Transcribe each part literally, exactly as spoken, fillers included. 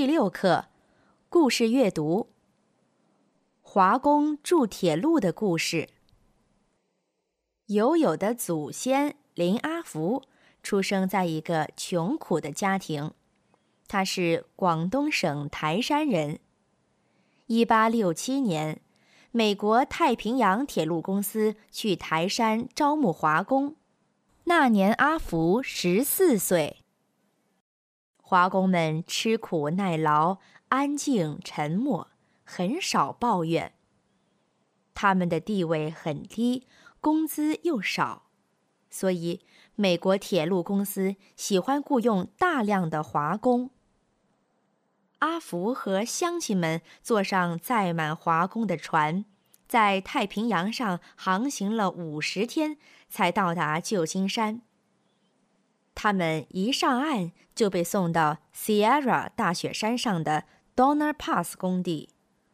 第六课，故事阅读。华工筑铁路的故事。友友的祖先林阿福出生在一个穷苦的家庭，他是广东省台山人。一八六七年，美国太平洋铁路公司去台山招募华工，那年阿福十四岁。华工们吃苦耐劳，安静沉默，很少抱怨。他们的地位很低，工资又少，所以美国铁路公司喜欢雇佣大量的华工。阿福和乡亲们坐上载满华工的船，在太平洋上航行了五十天，才到达旧金山。他们一上岸就被送到 Sierra 大雪山上的 Donner Pass 工地。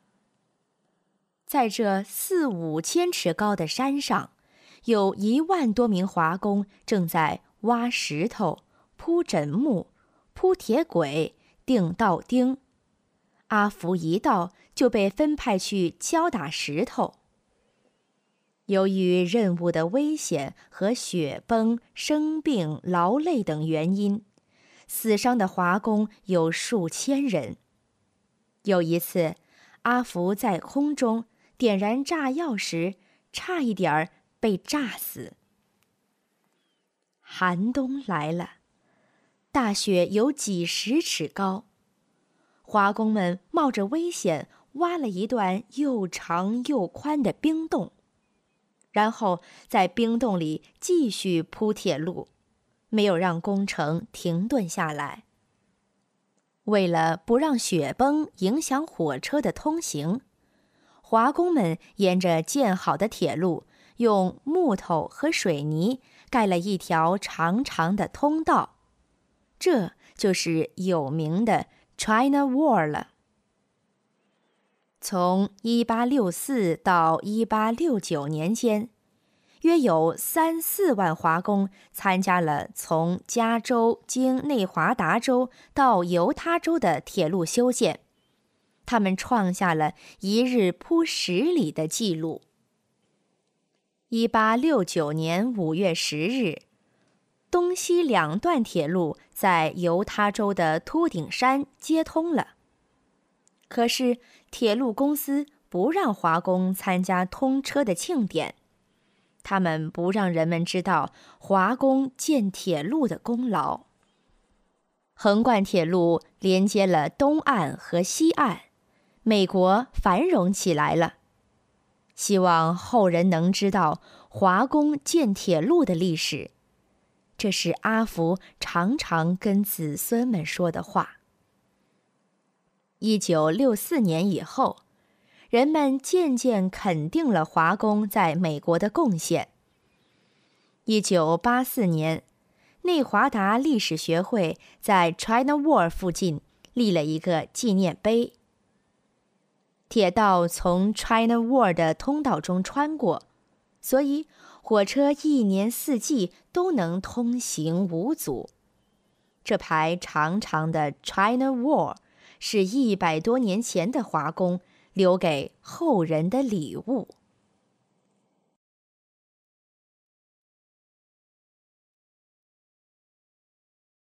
在这四五千尺高的山上，有一万多名华工正在挖石头、铺枕木、铺铁轨、钉道钉。阿福一到就被分派去敲打石头。由于任务的危险和雪崩、生病、劳累等原因，死伤的华工有数千人。有一次，阿福在空中点燃炸药时，差一点儿被炸死。寒冬来了，大雪有几十尺高，华工们冒着危险挖了一段又长又宽的冰洞，然后在冰洞里继续铺铁路，没有让工程停顿下来。为了不让雪崩影响火车的通行，华工们沿着建好的铁路，用木头和水泥盖了一条长长的通道，这就是有名的 China Wall 了。从一八六四到一八六九年间，约有三四万华工参加了从加州经内华达州到犹他州的铁路修建，他们创下了一日铺十里的记录。一八六九年五月十日，东西两段铁路在犹他州的秃顶山接通了。可是铁路公司不让华工参加通车的庆典，他们不让人们知道华工建铁路的功劳。横贯铁路连接了东岸和西岸，美国繁荣起来了。希望后人能知道华工建铁路的历史，这是阿福常常跟子孙们说的话。一九六四年以后，人们渐渐肯定了华工在美国的贡献。一九八四年，内华达历史学会在 China Wall 附近立了一个纪念碑。铁道从 China Wall 的通道中穿过，所以火车一年四季都能通行无阻。这排长长的 China Wall 是一百多年前的华工留给后人的礼物。